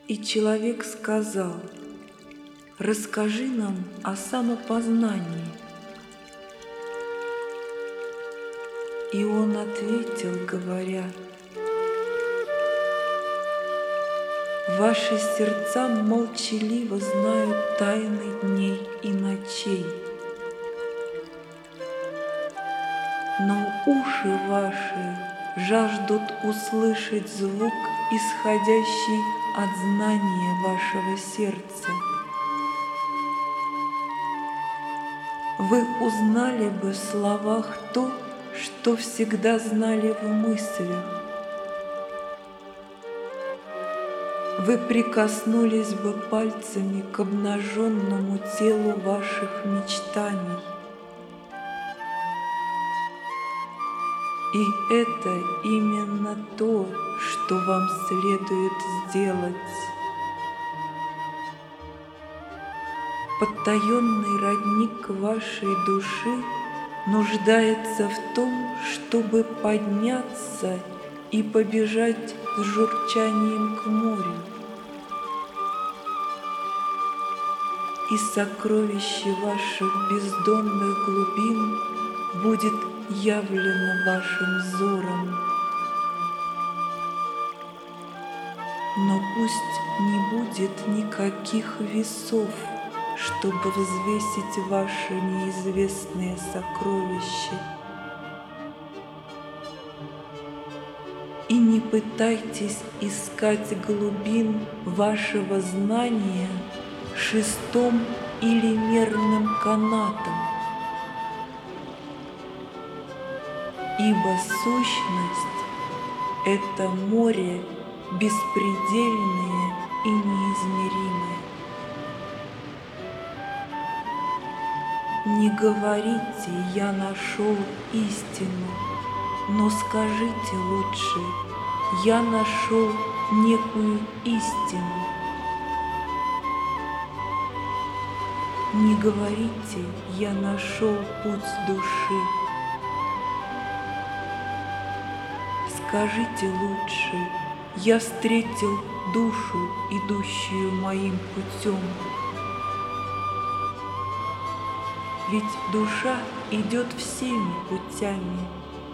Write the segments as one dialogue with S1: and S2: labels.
S1: И человек сказал: расскажи нам о самопознании. И он ответил, говоря: ваши сердца молчаливо знают тайны дней и ночей, но уши ваши жаждут услышать звук, исходящий от знания вашего сердца. Вы узнали бы в словах то, что всегда знали в мыслях. Вы прикоснулись бы пальцами к обнаженному телу ваших мечтаний. И это именно то, что вам следует сделать. Потаенный родник вашей души нуждается в том, чтобы подняться и побежать с журчанием к морю. И сокровище ваших бездонных глубин будет явлено вашим взором. Но пусть не будет никаких весов, чтобы взвесить ваши неизвестные сокровища. И не пытайтесь искать глубин вашего знания шестом или мерным канатом, ибо сущность — это море беспредельное и неизмеримое. Не говорите: я нашел истину, но скажите лучше: я нашел некую истину. Не говорите: я нашел путь души. Скажите лучше: я встретил душу, идущую моим путем. Ведь душа идет всеми путями.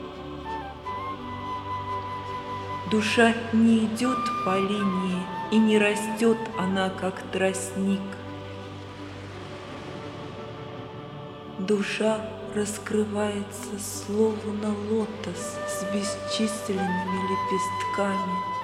S1: Душа не идет по линии, и не растет она, как тростник. Душа раскрывается, словно лотос с бесчисленными лепестками.